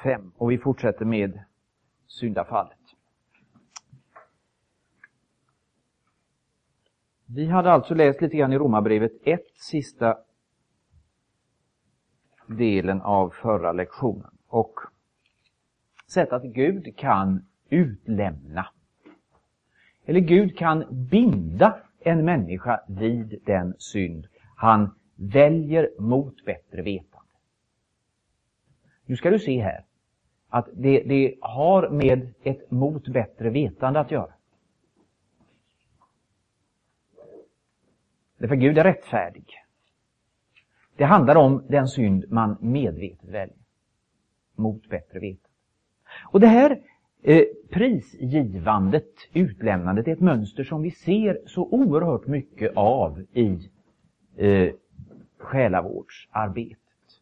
5 och vi fortsätter med syndafallet. Vi hade alltså läst lite grann i Romarbrevet 1, sista delen av förra lektionen, och sett att Gud kan utlämna, eller Gud kan binda en människa vid den synd han väljer mot bättre vetande. Nu ska du se här att det har med ett mot bättre vetande att göra. Därför Gud är rättfärdig. Det handlar om den synd man medvetet väljer mot bättre vetande. Och det här prisgivandet, utlämnandet, är ett mönster som vi ser så oerhört mycket av i själavårdsarbetet.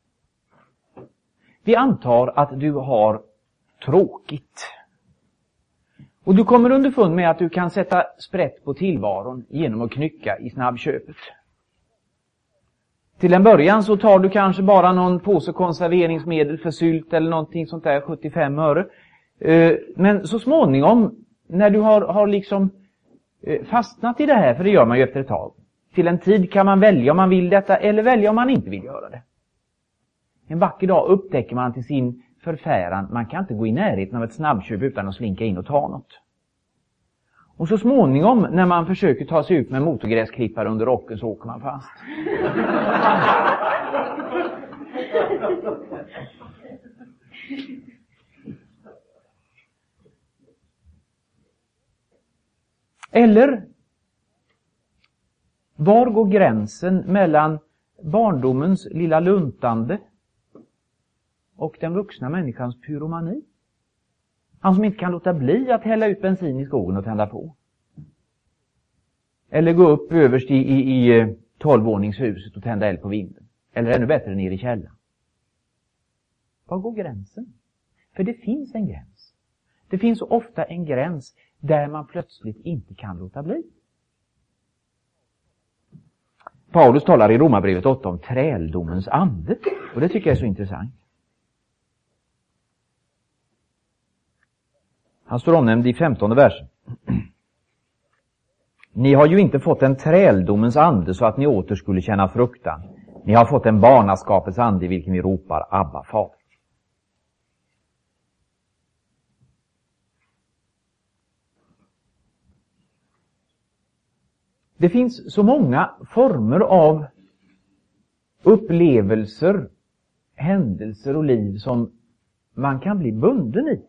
Vi antar att du har tråkigt. Och du kommer underfund med att du kan sätta sprätt på tillvaron genom att knycka i snabbköpet. Till en början så tar du kanske bara någon påse konserveringsmedel för sylt eller någonting sånt där, 75 öre. Men så småningom, när du har liksom fastnat i det här, för det gör man ju efter ett tag. Till en tid kan man välja om man vill detta eller välja om man inte vill göra det. En vacker dag upptäcker man till sin förfäran, man kan inte gå i närheten av ett snabbköp utan att slinka in och ta något. Och så småningom, när man försöker ta sig ut med motorgräsklippare under rocken, så åker man fast. Eller, var går gränsen mellan barndomens lilla luntande och den vuxna människans pyromani? Han som inte kan låta bli att hälla ut bensin i skogen och tända på. Eller gå upp överst i 12-våningshuset och tända eld på vinden. Eller ännu bättre ner i källaren. Var går gränsen? För det finns en gräns. Det finns ofta en gräns där man plötsligt inte kan låta bli. Paulus talar i Romarbrevet 8 om träldomens ande. Och det tycker jag är så intressant. Han står omnämnd i 15:e versen. Ni har ju inte fått en träldomens ande så att ni åter skulle känna fruktan. Ni har fått en barnaskapets ande i vilken vi ropar Abba, Fader. Det finns så många former av upplevelser, händelser och liv som man kan bli bunden i.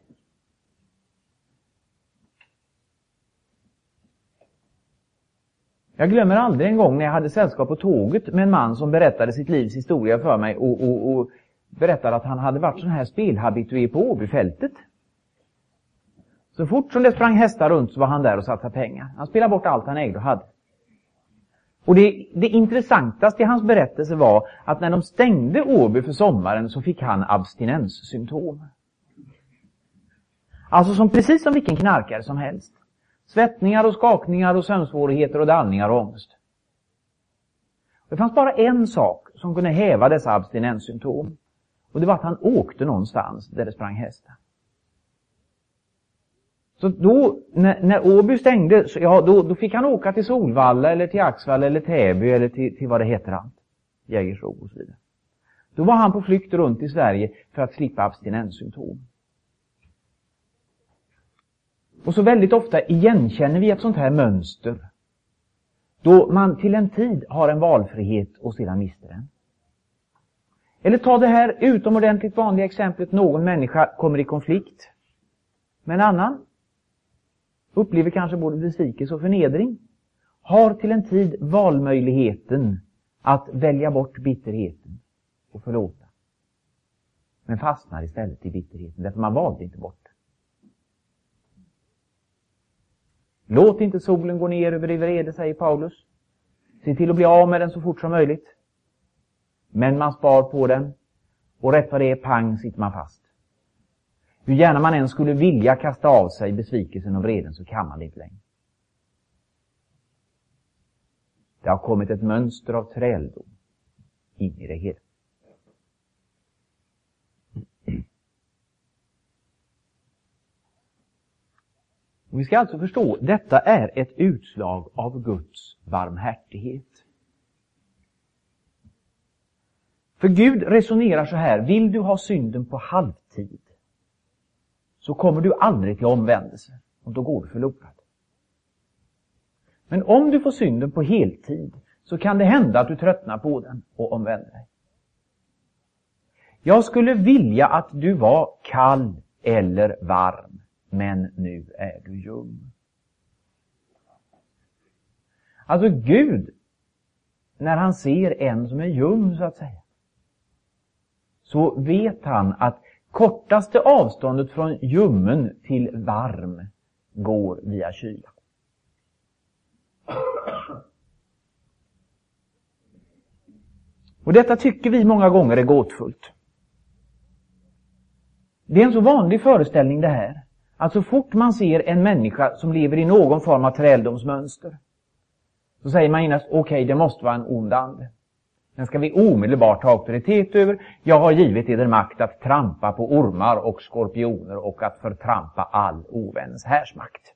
Jag glömmer aldrig en gång när jag hade sällskap på tåget med en man som berättade sitt livs historia för mig och berättade att han hade varit sån här spelhabitué på Åbyfältet. Så fort som det sprang hästar runt så var han där och satsade pengar. Han spelade bort allt han ägde och hade. Och det intressantaste i hans berättelse var att när de stängde Åby för sommaren så fick han abstinenssymptom. Alltså precis som vilken knarkare som helst. Svettningar och skakningar och sömnsvårigheter och dallningar och ångest. Det fanns bara en sak som kunde häva dessa abstinenssymptom. Och det var att han åkte någonstans där det sprang hästar. Så då, när Åby stängde, så, ja, då fick han åka till Solvalla eller till Axvall eller Täby eller till vad det heter allt. Jägersro och så vidare. Då var han på flykt runt i Sverige för att slippa abstinenssymptom. Och så väldigt ofta igenkänner vi ett sånt här mönster. Då man till en tid har en valfrihet och sedan mister den. Eller ta det här utomordentligt vanliga exemplet. Någon människa kommer i konflikt med en annan. Upplever kanske både besvikelse och förnedring. Har till en tid valmöjligheten att välja bort bitterheten och förlåta. Men fastnar istället i bitterheten därför man valde inte bort. Låt inte solen gå ner över din vrede, säger Paulus. Se till att bli av med den så fort som möjligt. Men man spar på den. Och rätt vad det är, pang, sitter man fast. Hur gärna man än skulle vilja kasta av sig besvikelsen och vreden så kan man det inte längre. Det har kommit ett mönster av träldom in i det hela. Och vi ska alltså förstå, detta är ett utslag av Guds barmhärtighet. För Gud resonerar så här: vill du ha synden på halvtid, så kommer du aldrig till omvändelse, och då går du förlorad. Men om du får synden på heltid, så kan det hända att du tröttnar på den och omvänder dig. Jag skulle vilja att du var kall eller varm, men nu är du ljum. Alltså Gud, när han ser en som är ljum så att säga, så vet han att kortaste avståndet från ljummen till varm går via kyla. Och detta tycker vi många gånger är gåtfullt. Det är en så vanlig föreställning det här, att så fort man ser en människa som lever i någon form av träldomsmönster, så säger man innan, okej, det måste vara en ond ande. Den ska vi omedelbart ha auktoritet över. Jag har givit er makt att trampa på ormar och skorpioner och att förtrampa all ovännens härsmakt.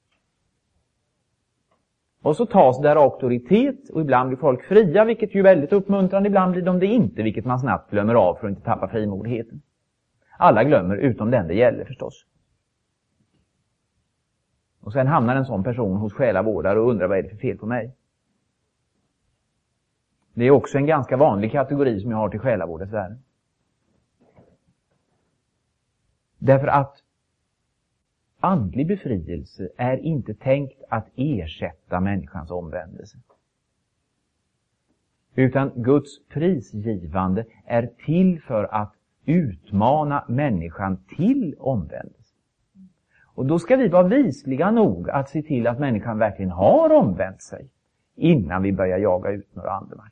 Och så tas där auktoritet, och ibland blir folk fria, vilket ju är väldigt uppmuntrande. Ibland blir de det inte, vilket man snabbt glömmer av för att inte tappa frimodigheten. Alla glömmer, utom den det gäller förstås. Och sen hamnar en sån person hos själavårdare och undrar, vad är det för fel på mig? Det är också en ganska vanlig kategori som jag har till själavårdens värld. Därför att andlig befrielse är inte tänkt att ersätta människans omvändelse. Utan Guds prisgivande är till för att utmana människan till omvändelse. Och då ska vi vara visliga nog att se till att människan verkligen har omvänt sig innan vi börjar jaga ut några andemakt.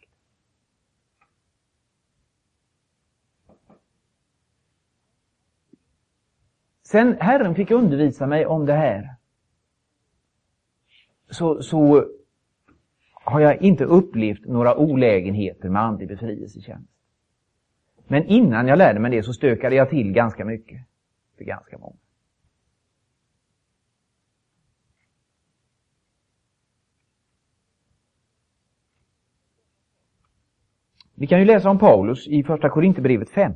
Sen Herren fick undervisa mig om det här, så har jag inte upplevt några olägenheter med andlig befrielsetjänst. Men innan jag lärde mig det så stökade jag till ganska mycket för ganska många. Vi kan ju läsa om Paulus i första Korinthierbrevet 5.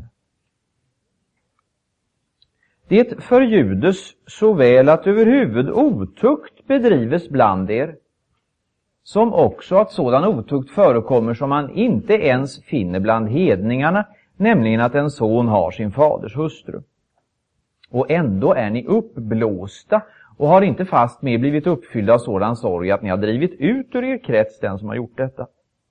Det förljudes så väl att överhuvud otukt bedrives bland er, som också att sådan otukt förekommer som man inte ens finner bland hedningarna, nämligen att en son har sin faders hustru. Och ändå är ni uppblåsta och har inte fast med blivit uppfyllda av sådan sorg att ni har drivit ut ur er krets den som har gjort detta.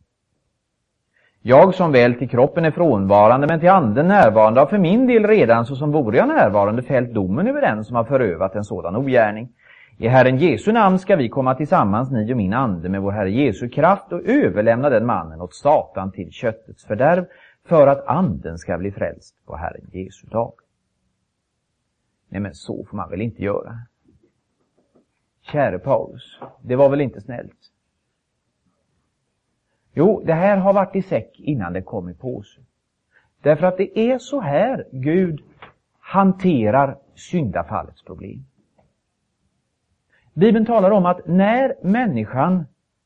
Jag som väl till kroppen är frånvarande men till anden närvarande har för min del redan så som vore jag närvarande fällt domen över den som har förövat en sådan ogärning. I Herren Jesu namn ska vi komma tillsammans, ni och min ande, med vår Herre Jesu kraft och överlämna den mannen åt Satan till köttets fördärv, för att anden ska bli frälst på Herren Jesu dag. Nej, men så får man väl inte göra. Käre Paulus, det var väl inte snällt? Jo, det här har varit i säck innan det kom i påse. Därför att det är så här Gud hanterar syndafallets problem. Bibeln talar om att när människan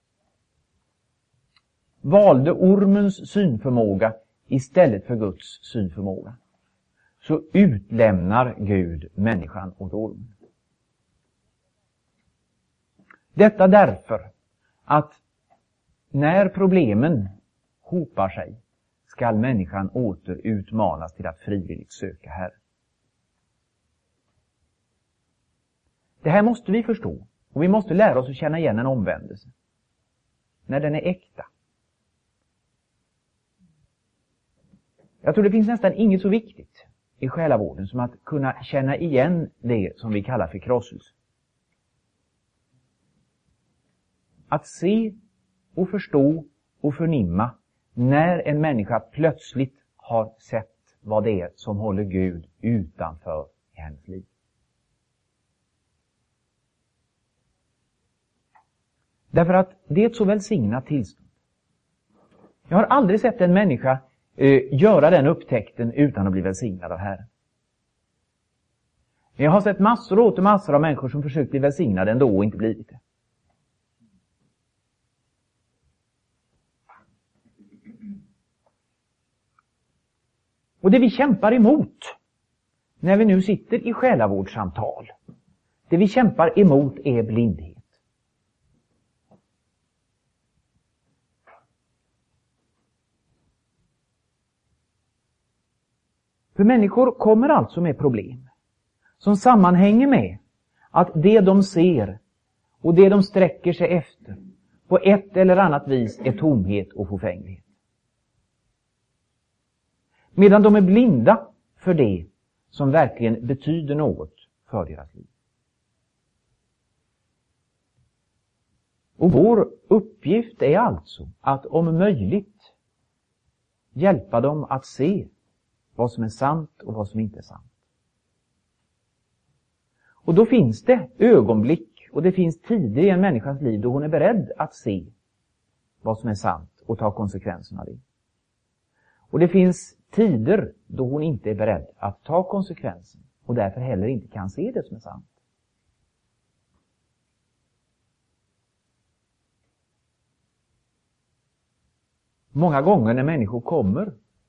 valde ormens synförmåga istället för Guds synförmåga, så utlämnar Gud människan åt ormen. Detta därför att när problemen hopar sig skall människan åter utmanas till att frivilligt söka Herren. Det här måste vi förstå, och vi måste lära oss att känna igen en omvändelse när den är äkta. Jag tror det finns nästan inget så viktigt i själavården som att kunna känna igen det som vi kallar för krosselse. Att se och förstå och förnimma när en människa plötsligt har sett vad det är som håller Gud utanför i hennes liv. Därför att det är ett så välsignat tillstånd. Jag har aldrig sett en människa göra den upptäckten utan att bli välsignad av Herren. Jag har sett massor av människor som försökt bli välsignade ändå och inte blivit det. Och det vi kämpar emot när vi nu sitter i själavårdssamtal, det vi kämpar emot är blindhet. För människor kommer alltså med problem som sammanhänger med att det de ser och det de sträcker sig efter på ett eller annat vis är tomhet och förfänglighet. Medan de är blinda för det som verkligen betyder något för deras liv. Och vår uppgift är alltså att om möjligt hjälpa dem att se vad som är sant och vad som inte är sant. Och då finns det ögonblick och det finns tider i en människas liv då hon är beredd att se vad som är sant och ta konsekvenserna av det. Och det finns tider då hon inte är beredd att ta konsekvensen och därför heller inte kan se det som är sant. Många gånger när människor kommer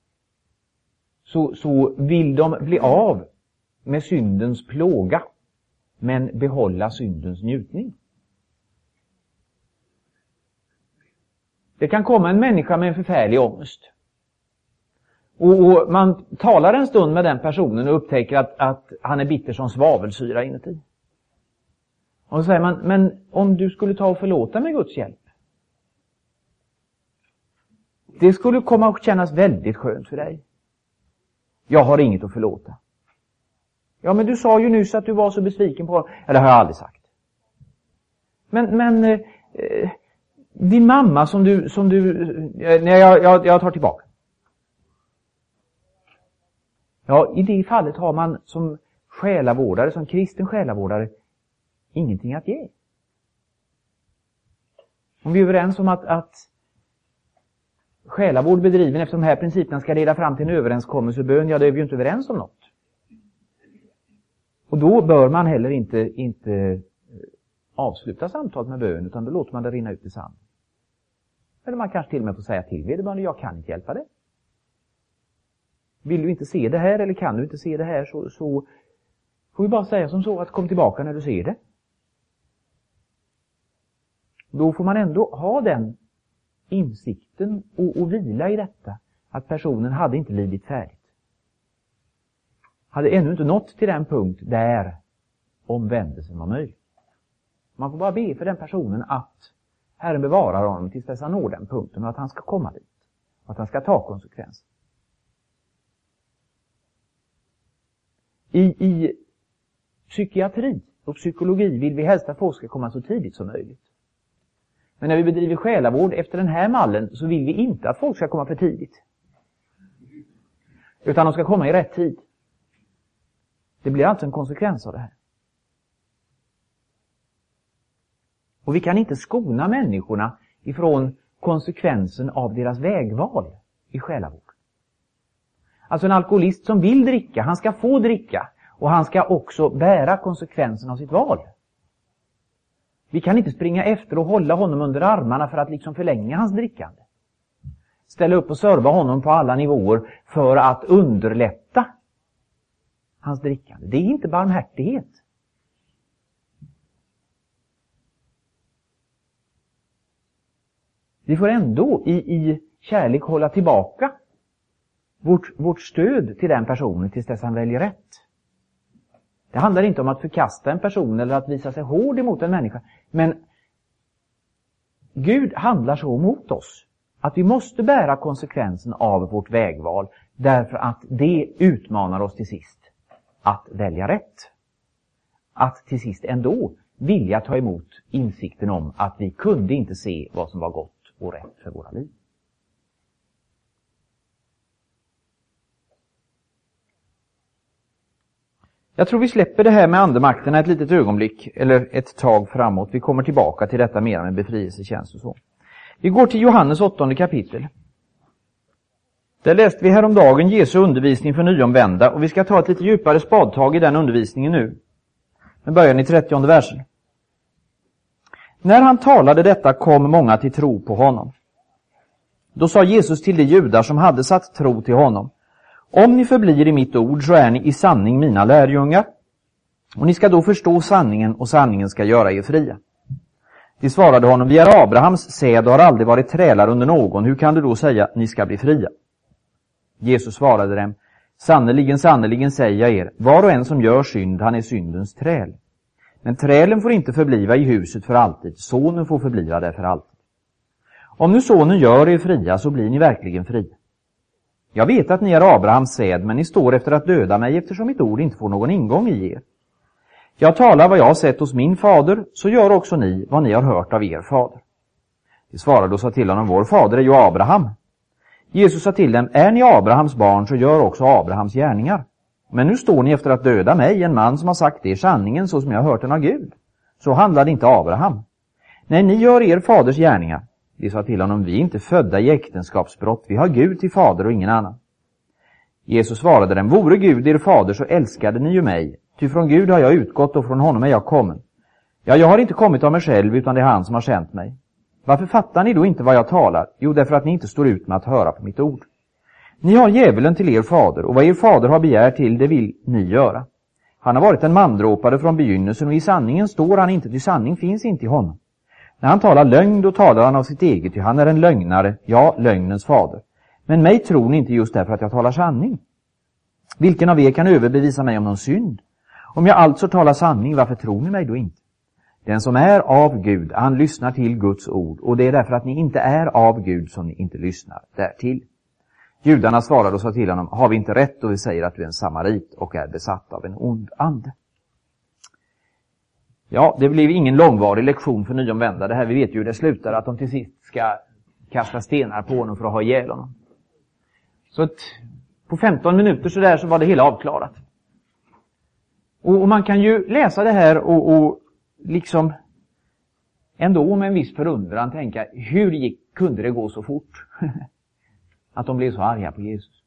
så vill de bli av med syndens plåga men behålla syndens njutning. Det kan komma en människa med en förfärlig ångest. Och man talar en stund med den personen och upptäcker att han är bitter som svavelsyra inuti. Och så säger man, men om du skulle ta och förlåta med Guds hjälp. Det skulle komma att kännas väldigt skönt för dig. Jag har inget att förlåta. Ja, men du sa ju nyss att du var så besviken på... Ja, det har jag aldrig sagt. Men din mamma som du nej, jag tar tillbaka. Ja, i det fallet har man som själavårdare, som kristen själavårdare, ingenting att ge. Om vi är överens om att själavård bedriven efter de här principerna ska leda fram till en överenskommelsebön, ja, då är vi ju inte överens om något. Och då bör man heller inte avsluta samtalet med bön, utan då låter man det rinna ut i sanden. Eller man kanske till och med får säga till vederbörande, jag kan inte hjälpa dig. Vill du inte se det här eller kan du inte se det här så får vi bara säga som så att kom tillbaka när du ser det. Då får man ändå ha den insikten och vila i detta att personen hade inte lidit färdigt. Hade ännu inte nått till den punkt där omvändelsen var möjlig. Man får bara be för den personen att Herren bevarar honom tills dess han når den punkten och att han ska komma dit. Och att han ska ta konsekvenser. I psykiatri och psykologi vill vi helst att folk ska komma så tidigt som möjligt. Men när vi bedriver själavård efter den här mallen så vill vi inte att folk ska komma för tidigt. Utan de ska komma i rätt tid. Det blir alltså en konsekvens av det här. Och vi kan inte skona människorna ifrån konsekvensen av deras vägval i själavård. Alltså en alkoholist som vill dricka, han ska få dricka och han ska också bära konsekvensen av sitt val. Vi kan inte springa efter och hålla honom under armarna för att liksom förlänga hans drickande. Ställa upp och serva honom på alla nivåer för att underlätta hans drickande. Det är inte barmhärtighet. Vi får ändå i kärlek hålla tillbaka vårt stöd till den personen tills dess han väljer rätt. Det handlar inte om att förkasta en person eller att visa sig hård emot en människa. Men Gud handlar så mot oss att vi måste bära konsekvensen av vårt vägval därför att det utmanar oss till sist att välja rätt. Att till sist ändå vilja ta emot insikten om att vi kunde inte se vad som var gott och rätt för våra liv. Jag tror vi släpper det här med andemakterna ett litet ögonblick eller ett tag framåt. Vi kommer tillbaka till detta mer med befrielsetjänst och så. Vi går till Johannes 8:e kapitel. Där läste vi häromdagen Jesu undervisning för nyomvända, och vi ska ta ett lite djupare spadtag i den undervisningen nu. Men början i 30:e versen. När han talade detta kom många till tro på honom. Då sa Jesus till de judar som hade satt tro till honom: om ni förblir i mitt ord så är ni i sanning mina lärjungar, och ni ska då förstå sanningen, och sanningen ska göra er fria. De svarade honom: vi är Abrahams säd och har aldrig varit trälar under någon. Hur kan du då säga ni ska bli fria? Jesus svarade dem: sannerligen, sannerligen säger jag er, var och en som gör synd, han är syndens träl. Men trälen får inte förbliva i huset för alltid, sonen får förbliva där för alltid. Om nu sonen gör er fria, så blir ni verkligen fria. Jag vet att ni är Abrahams säd, men ni står efter att döda mig, eftersom mitt ord inte får någon ingång i er. Jag talar vad jag har sett hos min fader, så gör också ni vad ni har hört av er fader. De svarade och sa till honom: vår fader är ju Abraham. Jesus sa till dem: är ni Abrahams barn, så gör också Abrahams gärningar. Men nu står ni efter att döda mig, en man som har sagt er sanningen så som jag har hört den av Gud. Så handlade inte Abraham. Nej, ni gör er faders gärningar. De sa till honom: vi är inte födda i äktenskapsbrott, vi har Gud till fader och ingen annan. Jesus svarade dem: vore Gud er fader, så älskade ni ju mig. Ty från Gud har jag utgått och från honom är jag kommen. Ja, jag har inte kommit av mig själv, utan det är han som har sänt mig. Varför fattar ni då inte vad jag talar? Jo, därför att ni inte står ut med att höra på mitt ord. Ni har djävulen till er fader, och vad er fader har begärt till, det vill ni göra. Han har varit en mandråpare från begynnelsen, och i sanningen står han inte, ty sanning finns inte i honom. När han talar lögn, då talar han av sitt eget, ty han är en lögnare, ja, lögnens fader. Men mig tror ni inte just därför att jag talar sanning. Vilken av er kan överbevisa mig om någon synd? Om jag alltså talar sanning, varför tror ni mig då inte? Den som är av Gud, han lyssnar till Guds ord, och det är därför att ni inte är av Gud som ni inte lyssnar därtill. Judarna svarade och sa till honom: har vi inte rätt då vi säger att du är en samarit och är besatt av en ond ande? Ja, det blev ingen långvarig lektion för nyomvända. Det här, vi vet ju hur det slutar, att de till sist ska kasta stenar på honom för att ha ihjäl honom. Så att på 15 minuter så där så var det hela avklarat. Och man kan ju läsa det här och liksom ändå med en viss förundran tänka: hur kunde det gå så fort? Att de blev så arga på Jesus.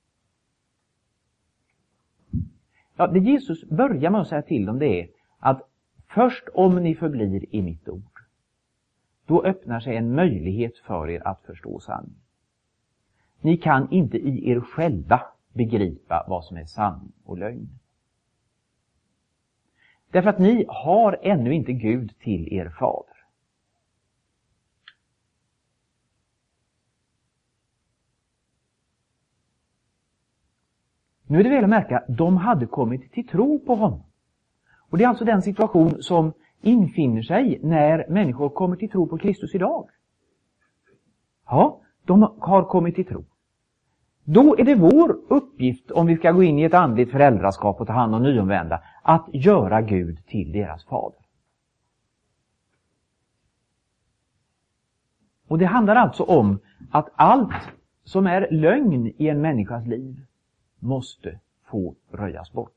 Ja, det Jesus börjar med att säga till dem, det är att först om ni förblir i mitt ord, då öppnar sig en möjlighet för er att förstå sanningen. Ni kan inte i er själva begripa vad som är sanning och lögn. Därför att ni har ännu inte Gud till er fader. Nu är det väl att märka, de hade kommit till tro på honom. Och det är alltså den situation som infinner sig när människor kommer till tro på Kristus idag. Ja, de har kommit till tro. Då är det vår uppgift, om vi ska gå in i ett andligt föräldraskap och ta hand om nyomvända, att göra Gud till deras fader. Och det handlar alltså om att allt som är lögn i en människas liv måste få röjas bort.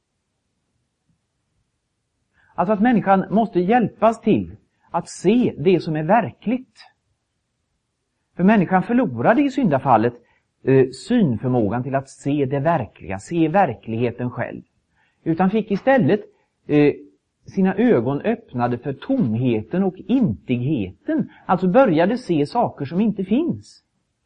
Alltså att människan måste hjälpas till att se det som är verkligt. För människan förlorade i syndafallet synförmågan till att se det verkliga, se verkligheten själv. Utan fick istället sina ögon öppnade för tomheten och intigheten. Alltså började se saker som inte finns.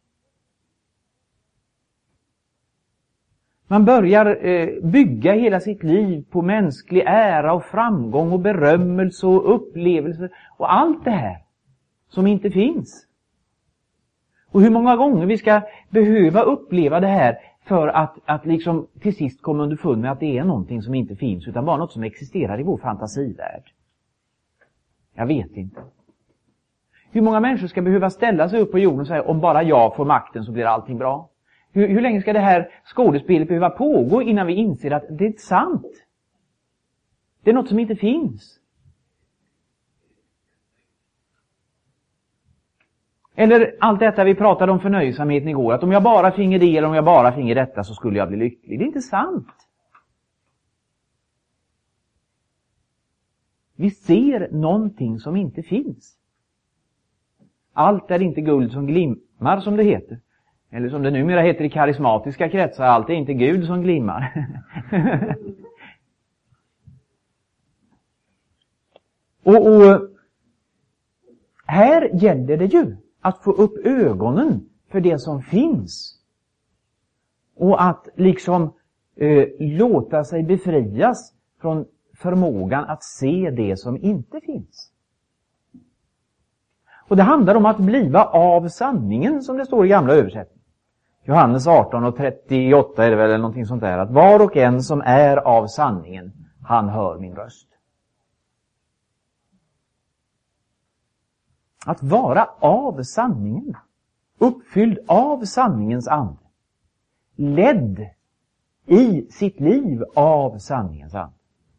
Man börjar bygga hela sitt liv på mänsklig ära och framgång och berömmelse och upplevelse och allt det här som inte finns. Och hur många gånger vi ska behöva uppleva det här för att liksom till sist komma underfund med att det är någonting som inte finns utan bara något som existerar i vår fantasivärld. Jag vet inte. Hur många människor ska behöva ställa sig upp på jorden och säga: om bara jag får makten så blir allting bra. Hur länge ska det här skådespelet behöva pågå innan vi inser att det är sant? Det är något som inte finns. Eller allt detta vi pratade om förnöjsamheten igår, att om jag bara finge det eller om jag bara finge detta så skulle jag bli lycklig. Det är inte sant. Vi ser någonting som inte finns. Allt är inte guld som glimmar, som det heter. Eller som det numera heter i karismatiska kretsar, allt är inte Gud som glimmar. och här gäller det ju att få upp ögonen för det som finns. Och att liksom låta sig befrias från förmågan att se det som inte finns. Och det handlar om att bliva av sanningen, som det står i gamla översättningen. Johannes 18:38 är det väl, eller någonting sånt där. Att var och en som är av sanningen, han hör min röst. Att vara av sanningen. Uppfylld av sanningens ande. Ledd i sitt liv av sanningens ande.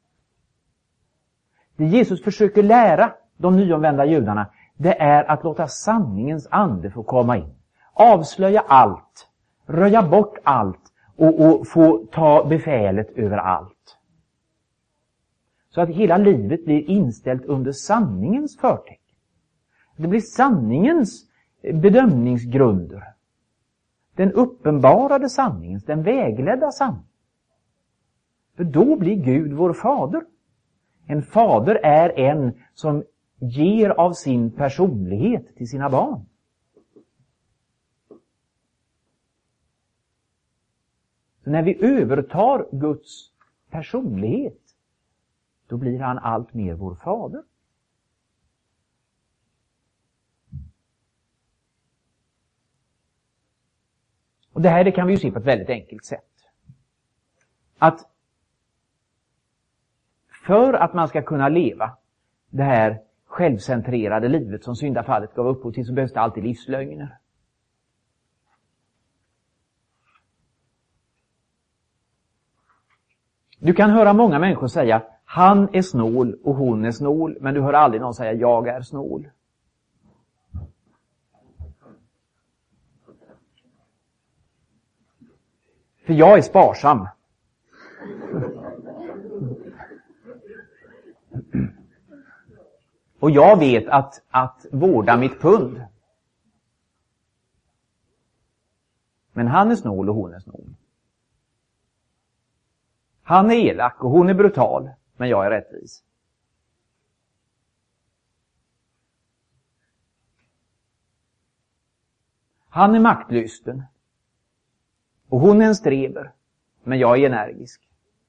Det Jesus försöker lära de nyomvända judarna, det är att låta sanningens ande få komma in. Avslöja allt. Röja bort allt. Och få ta befälet över allt. Så att hela livet blir inställt under sanningens förtecken. Det blir sanningens bedömningsgrunder. Den uppenbarade sanningens, den vägledda sanningen. För då blir Gud vår fader. En fader är en som ger av sin personlighet till sina barn. Så när vi övertar Guds personlighet, då blir han allt mer vår fader. Och det här kan vi ju se på ett väldigt enkelt sätt. Att för att man ska kunna leva det här självcentrerade livet som syndafallet gav upphov till, så behövs det alltid livslögner. Du kan höra många människor säga han är snål och hon är snål, men du hör aldrig någon säga jag är snål. För jag är sparsam. Och jag vet att vårda mitt pund. Men han är snål och hon är snål. Han är elak och hon är brutal, men jag är rättvis. Han är maktlysten och hon är en streber, men jag är energisk.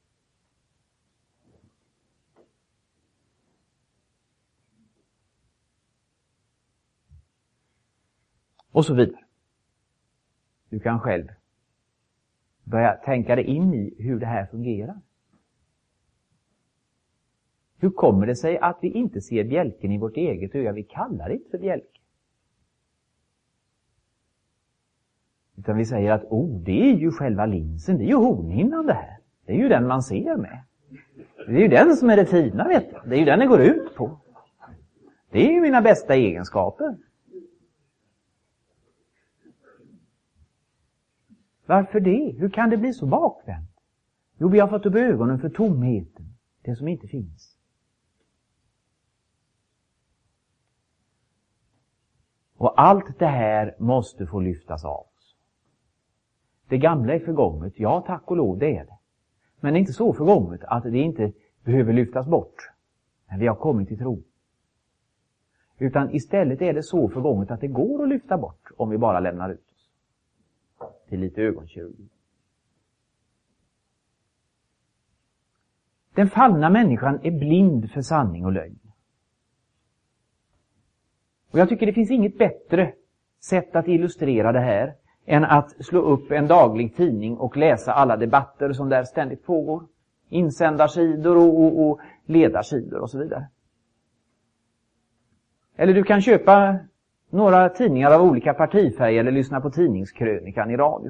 Och så vidare. Du kan själv börja tänka dig in i hur det här fungerar. Hur kommer det sig att vi inte ser bjälken i vårt eget öga? Vi kallar det inte för bjälken. Utan vi säger att det är ju själva linsen, det är ju hornhinnan det här. Det är ju den man ser med. Det är ju den som är det fina, vet du. Det är ju den det går ut på. Det är ju mina bästa egenskaper. Varför det? Hur kan det bli så bakvänt? Jo, vi har fått upp ögonen för tomheten, det som inte finns. Och allt det här måste få lyftas av oss. Det gamla är förgånget, ja tack och lov, det är det. Men det är inte så förgånget att det inte behöver lyftas bort när vi har kommit till tro. Utan istället är det så förgånget att det går att lyfta bort om vi bara lämnar ut oss till lite ögonkirurgi. Den fallna människan är blind för sanning och lögn. Och jag tycker det finns inget bättre sätt att illustrera det här än att slå upp en daglig tidning och läsa alla debatter som där ständigt pågår. Insändarsidor och ledarsidor och så vidare. Eller du kan köpa några tidningar av olika partifärger eller lyssna på tidningskrönikan i radio.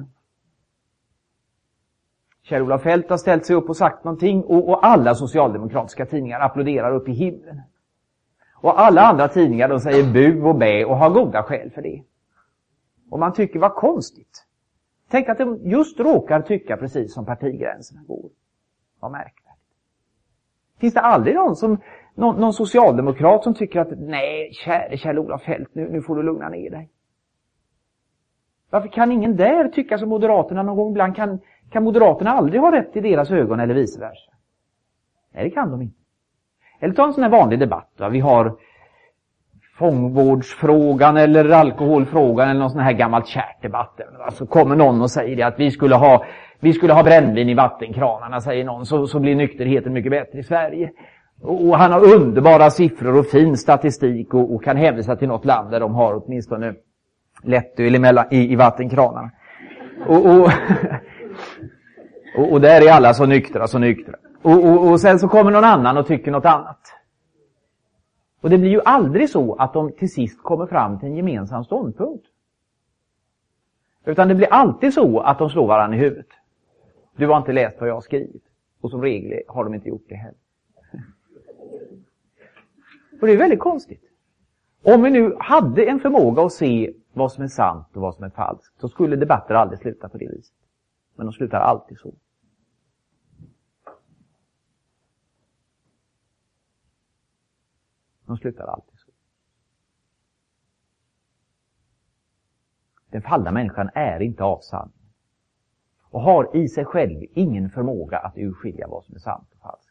Kjell-Olof Feldt har ställt sig upp och sagt någonting och alla socialdemokratiska tidningar applåderar upp i himlen. Och alla andra tidningar de säger bu och bä och har goda skäl för det. Och man tycker vad konstigt. Tänk att de just råkar tycka precis som partigränserna går. Vad märkvärdigt. Finns det aldrig någon socialdemokrat som tycker att nej, käre Kjell-Olof Feldt, nu får du lugna ner dig. Varför kan ingen där tycka som Moderaterna någon gång ibland? Kan Moderaterna aldrig ha rätt i deras ögon eller vice versa? Nej, det kan de inte. Eller ta en sån här vanlig debatt. Va? Vi har fångvårdsfrågan eller alkoholfrågan eller någon sån här gammalt kärt debatt. Så kommer någon och säger det att vi skulle ha brännvin i vattenkranarna, säger någon, så blir nykterheten mycket bättre i Sverige. Och han har underbara siffror och fin statistik och kan hänvisa till något land där de har åtminstone lättöl i vattenkranarna. Och där är alla så nyktra. Och sen så kommer någon annan och tycker något annat. Och det blir ju aldrig så att de till sist kommer fram till en gemensam ståndpunkt. Utan det blir alltid så att de slår varandra i huvudet. Du har inte läst vad jag har skrivit. Och som regel har de inte gjort det heller. Och det är väldigt konstigt. Om vi nu hade en förmåga att se vad som är sant och vad som är falskt, så skulle debatter aldrig sluta på det viset. Men de slutar alltid så. De slutar alltid så. Den fallna människan är inte av sanning. Och har i sig själv ingen förmåga att urskilja vad som är sant och falskt.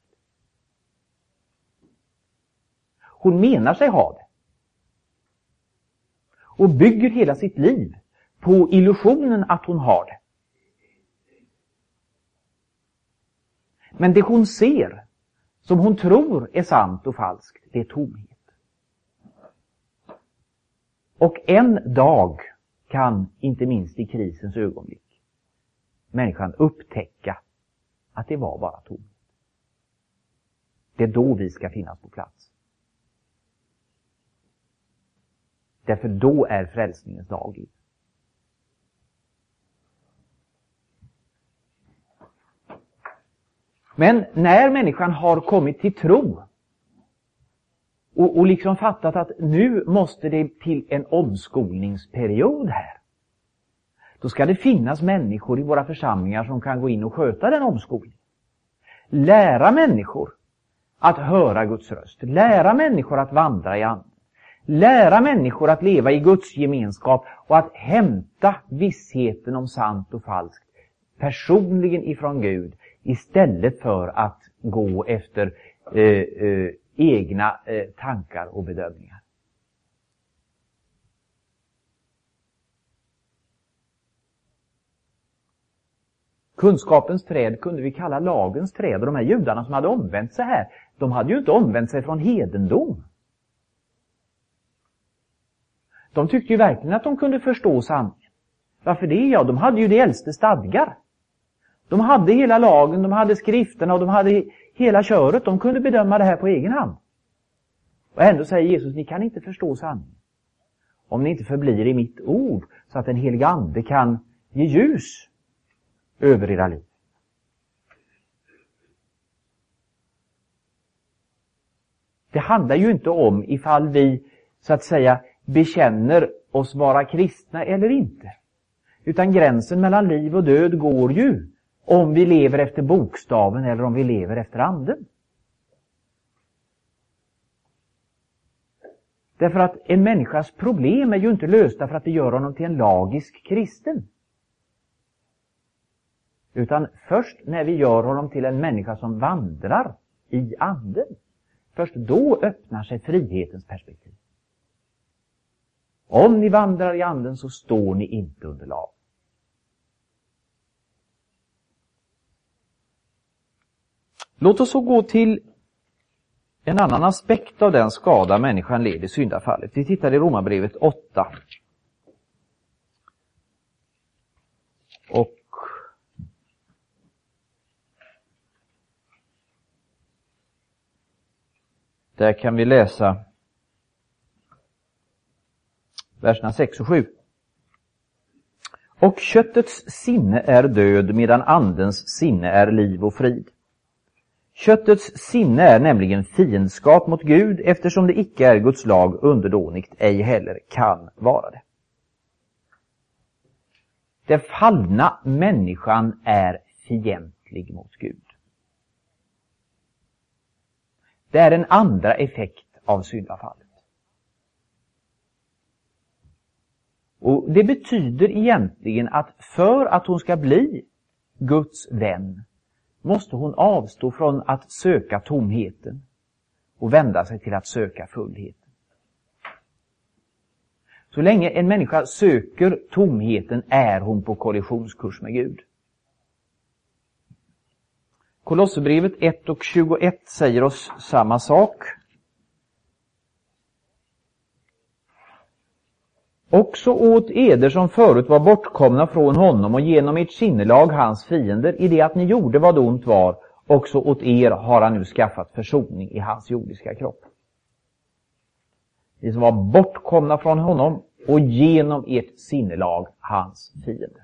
Hon menar sig ha det. Och bygger hela sitt liv på illusionen att hon har det. Men det hon ser, som hon tror är sant och falskt, det är tomhet. Och en dag kan, inte minst i krisens ögonblick, människan upptäcka att det var bara tomhet. Det är då vi ska finnas på plats. Därför då är frälsningens dag. Men när människan har kommit till tro och liksom fattat att nu måste det till en omskolningsperiod här, då ska det finnas människor i våra församlingar som kan gå in och sköta den omskolningen. Lära människor att höra Guds röst. Lära människor att vandra i anden. Lära människor att leva i Guds gemenskap och att hämta vissheten om sant och falskt personligen ifrån Gud istället för att gå efter egna tankar och bedömningar. Kunskapens träd kunde vi kalla lagens träd. Och de här judarna som hade omvänt sig här, de hade ju inte omvänt sig från hedendom. De tyckte ju verkligen att de kunde förstå sanningen. Varför det? Ja, de hade ju de äldste stadgar. De hade hela lagen, de hade skrifterna och de hade hela köret. De kunde bedöma det här på egen hand. Och ändå säger Jesus, ni kan inte förstå sanningen om ni inte förblir i mitt ord, så att den helige ande kan ge ljus över era liv. Det handlar ju inte om ifall vi, så att säga, bekänner oss vara kristna eller inte. Utan gränsen mellan liv och död går ju om vi lever efter bokstaven eller om vi lever efter anden. Därför att en människas problem är ju inte lösta för att det gör honom till en lagisk kristen. Utan först när vi gör honom till en människa som vandrar i anden, först då öppnar sig frihetens perspektiv. Om ni vandrar i anden så står ni inte under lag. Låt oss så gå till en annan aspekt av den skada människan led i syndafallet. Vi tittar i Romarbrevet 8. Och där kan vi läsa verserna 6 och 7. Och köttets sinne är död, medan andens sinne är liv och frid. Köttets sinne är nämligen fiendskap mot Gud, eftersom det icke är Guds lag underdånigt, ej heller kan vara det. Den fallna människan är fientlig mot Gud. Det är en andra effekt av syndafallet. Och det betyder egentligen att för att hon ska bli Guds vän måste hon avstå från att söka tomheten och vända sig till att söka fullheten. Så länge en människa söker tomheten är hon på kollisionskurs med Gud. Kolosserbrevet 1:21 säger oss samma sak. Också åt eder som förut var bortkomna från honom och genom ert sinnelag hans fiender, i det att ni gjorde vad ont var, också åt er har han nu skaffat försoning i hans jordiska kropp. Ni som var bortkomna från honom och genom ert sinnelag hans fiender.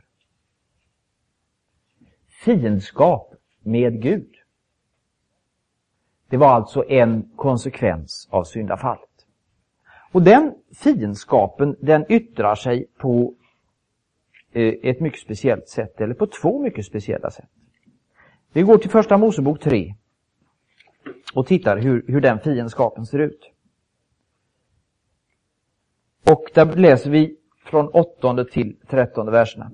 Fiendskap med Gud. Det var alltså en konsekvens av syndafallet. Och den fiendskapen, den yttrar sig på ett mycket speciellt sätt, eller på två mycket speciella sätt. Vi går till första Mosebok 3 och tittar hur den fiendskapen ser ut. Och där läser vi från 8:e till 13:e verserna.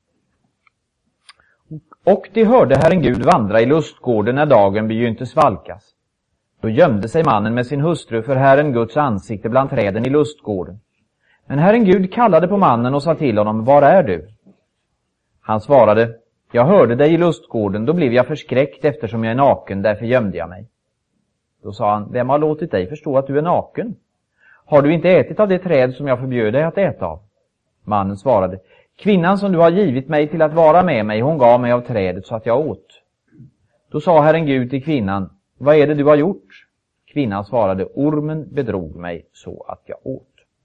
Och de hörde Herren Gud vandra i lustgården när dagen begynte svalkas. Då gömde sig mannen med sin hustru för Herren Guds ansikte bland träden i lustgården. Men Herren Gud kallade på mannen och sa till honom, var är du? Han svarade, jag hörde dig i lustgården, då blev jag förskräckt eftersom jag är naken, därför gömde jag mig. Då sa han, vem har låtit dig förstå att du är naken? Har du inte ätit av det träd som jag förbjöd dig att äta av? Mannen svarade, kvinnan som du har givit mig till att vara med mig, hon gav mig av trädet så att jag åt. Då sa Herren Gud till kvinnan, vad är det du har gjort? Kvinnan svarade, ormen bedrog mig så att jag åt.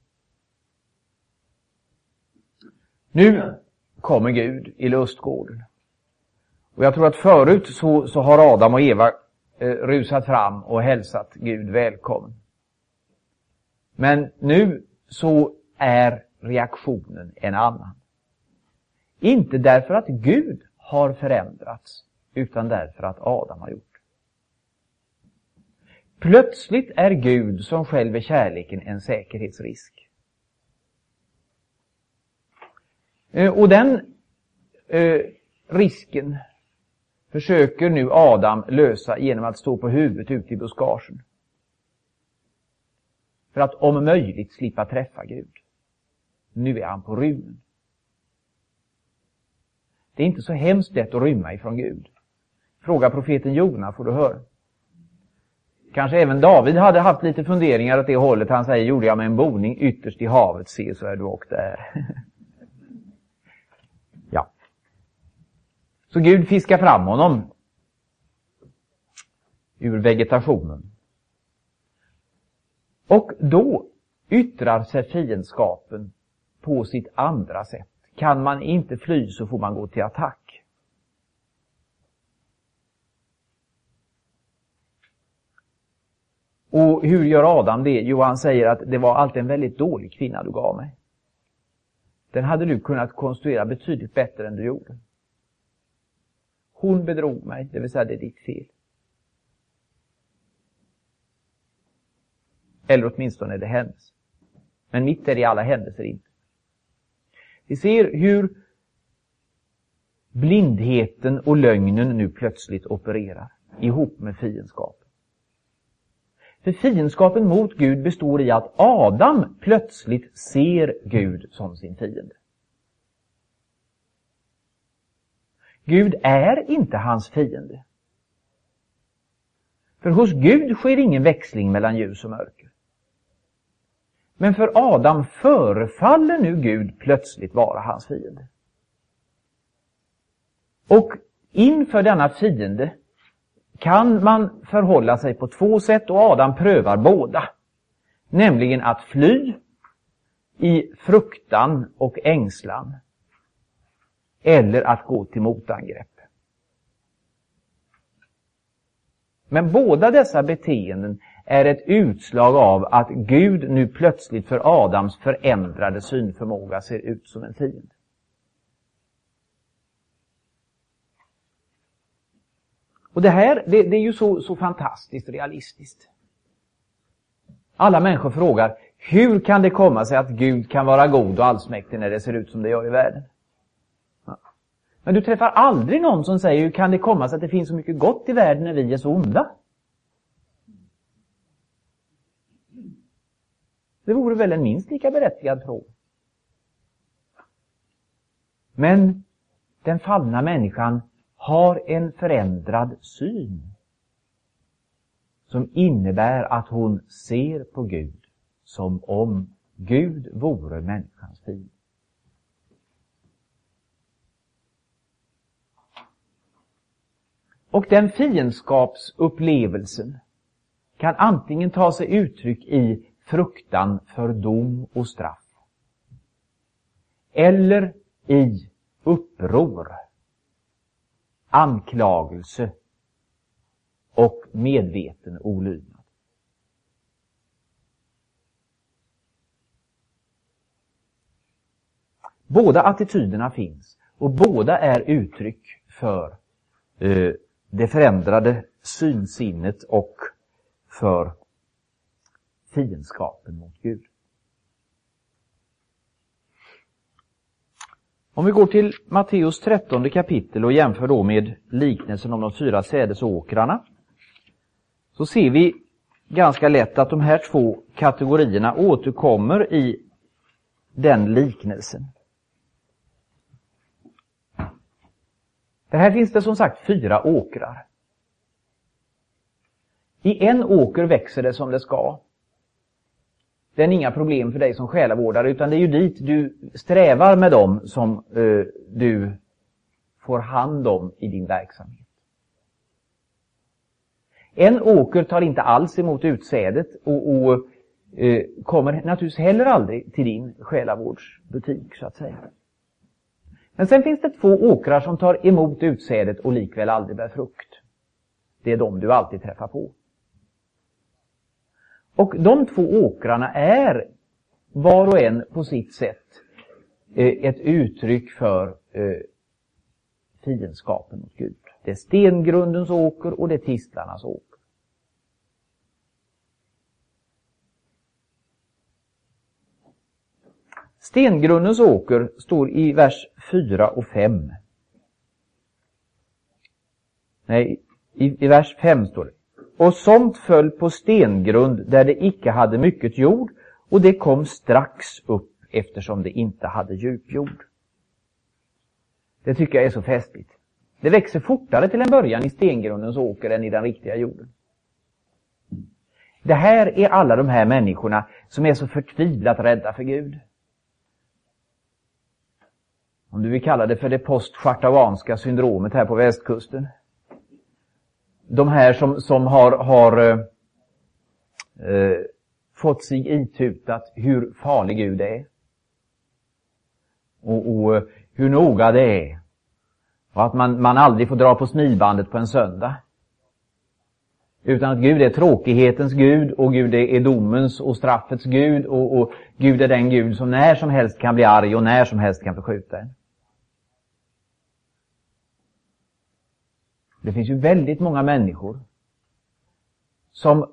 Nu kommer Gud i lustgården. Och jag tror att förut så har Adam och Eva rusat fram och hälsat Gud välkommen. Men nu så är reaktionen en annan. Inte därför att Gud har förändrats, utan därför att Adam har gjort. Plötsligt är Gud som själv är kärleken en säkerhetsrisk. Och den risken försöker nu Adam lösa genom att stå på huvudet ute i buskagen. För att om möjligt slippa träffa Gud. Nu är han på rymmen. Det är inte så hemskt lätt att rymma ifrån Gud. Fråga profeten Jona får du höra. Kanske även David hade haft lite funderingar åt det hållet. Han säger, gjorde jag med en boning ytterst i havet, se så är du och där. Ja. Så Gud fiskar fram honom ur vegetationen. Och då yttrar sig fiendskapen på sitt andra sätt. Kan man inte fly så får man gå till attack. Och hur gör Adam det? Jo, han säger att det var alltid en väldigt dålig kvinna du gav mig. Den hade du kunnat konstruera betydligt bättre än du gjorde. Hon bedrog mig, det vill säga det är ditt fel. Eller åtminstone är det hennes. Men mitt är det i alla händelser inte. Vi ser hur blindheten och lögnen nu plötsligt opererar ihop med fiendskapen. För fiendskapen mot Gud består i att Adam plötsligt ser Gud som sin fiende. Gud är inte hans fiende. För hos Gud sker ingen växling mellan ljus och mörker. Men för Adam förefaller nu Gud plötsligt vara hans fiende. Och inför denna fiende kan man förhålla sig på två sätt, och Adam prövar båda. Nämligen att fly i fruktan och ängslan, eller att gå till motangrepp. Men båda dessa beteenden är ett utslag av att Gud nu plötsligt för Adams förändrade synförmåga ser ut som en fiende. Och det här, det är ju så fantastiskt realistiskt. Alla människor frågar, Hur kan det komma sig att Gud kan vara god och allsmäktig när det ser ut som det gör i världen? Ja. Men du träffar aldrig någon som säger, hur kan det komma sig att det finns så mycket gott i världen när vi är så onda? Det vore väl en minst lika berättigad fråga. Men den fallna människan har en förändrad syn som innebär att hon ser på Gud som om Gud vore människans fiende. Och den fiendskapsupplevelsen kan antingen ta sig uttryck i fruktan för dom och straff, eller i uppror, anklagelse och medveten olydnad. Båda attityderna finns och båda är uttryck för det förändrade synsinnet och för fiendskapen mot Gud. Om vi går till Matteus 13 kapitel och jämför då med liknelsen om de 4 sädesåkrarna, så ser vi ganska lätt att de här 2 kategorierna återkommer i den liknelsen. För här finns det som sagt 4 åkrar. I en åker växer det som det ska. Det är inga problem för dig som själavårdare, utan det är ju dit du strävar med dem som du får hand om i din verksamhet. En åker tar inte alls emot utsädet och kommer naturligtvis heller aldrig till din själavårdsbutik, så att säga. Men sen finns det 2 åkrar som tar emot utsädet och likväl aldrig bär frukt. Det är de du alltid träffar på. Och de 2 åkrarna är var och en på sitt sätt ett uttryck för fiendskapen mot Gud. Det är stengrundens åker och det är tistlarnas åker. Stengrundens åker står i vers 4 och 5. Nej, i vers 5 står det: och sånt föll på stengrund där det icke hade mycket jord, och det kom strax upp eftersom det inte hade djup jord. Det tycker jag är så festligt. Det växer fortare till en början i stengrundens åker än i den riktiga jorden. Det här är alla de här människorna som är så förtvivlat rädda för Gud. Om du vill kalla det för det postschartauanska syndromet här på västkusten. De här som har fått sig itutat hur farlig Gud är. Och hur noga det är. Och att man aldrig får dra på smilbandet på en söndag. Utan att Gud är tråkighetens Gud, och Gud är domens och straffets Gud, och Gud är den Gud som när som helst kan bli arg och när som helst kan förskjuta en. Det finns ju väldigt många människor som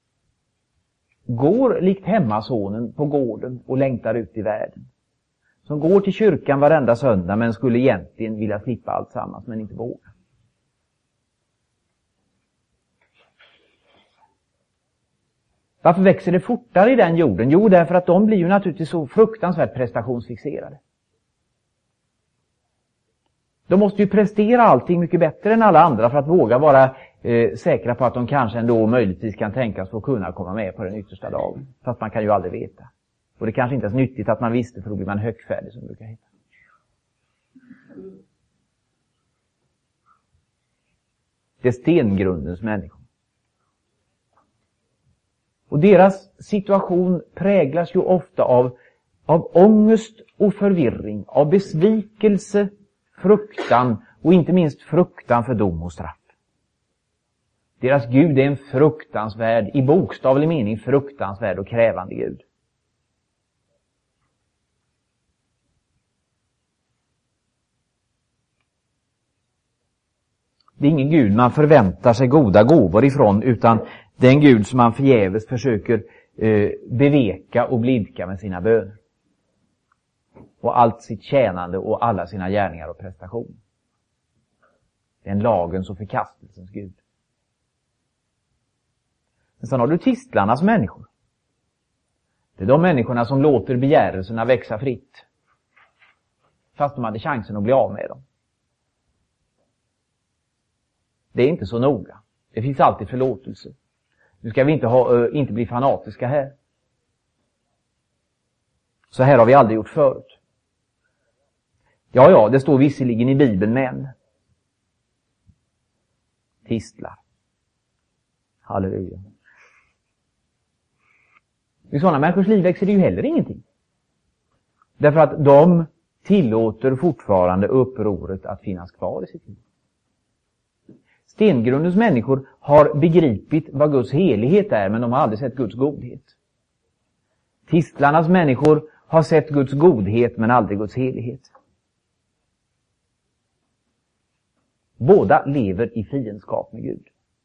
går likt hemmasonen på gården och längtar ut i världen. Som går till kyrkan varenda söndag men skulle egentligen vilja slippa allt sammans men inte vågar. Varför växer det fortare i den jorden? Jo, därför att de blir ju naturligtvis så fruktansvärt prestationsfixerade. De måste ju prestera allting mycket bättre än alla andra för att våga vara säkra på att de kanske ändå möjligtvis kan tänkas få kunna komma med på den yttersta dagen. Fast man kan ju aldrig veta. Och det kanske inte är så nyttigt att man visste, för då blir man högfärdig, som det brukar heta. Det är stengrundens människor. Och deras situation präglas ju ofta av ångest och förvirring, av besvikelse, fruktan och inte minst fruktan för dom och straff. Deras Gud är en fruktansvärd, i bokstavlig mening fruktansvärd och krävande Gud. Det är ingen Gud man förväntar sig goda gåvor ifrån, utan det är en Gud som man förgäves försöker beveka och blidka med sina böner. Och allt sitt tjänande och alla sina gärningar och prestationer. Det är en lagens och förkastelsens Gud. Men sen har du tistlarnas människor. Det är de människorna som låter begärelserna växa fritt. Fast de hade chansen att bli av med dem. Det är inte så noga. Det finns alltid förlåtelse. Nu ska vi inte bli fanatiska här. Så här har vi aldrig gjort förut. Ja, det står visserligen i Bibeln, men tistlar. Halleluja. I sådana människors liv växer det ju heller ingenting. Därför att de tillåter fortfarande upproret att finnas kvar i sitt liv. Stengrundens människor har begripit vad Guds helighet är, men de har aldrig sett Guds godhet. Tistlarnas människor har sett Guds godhet, men aldrig Guds helighet. Båda lever i fiendskap med Gud.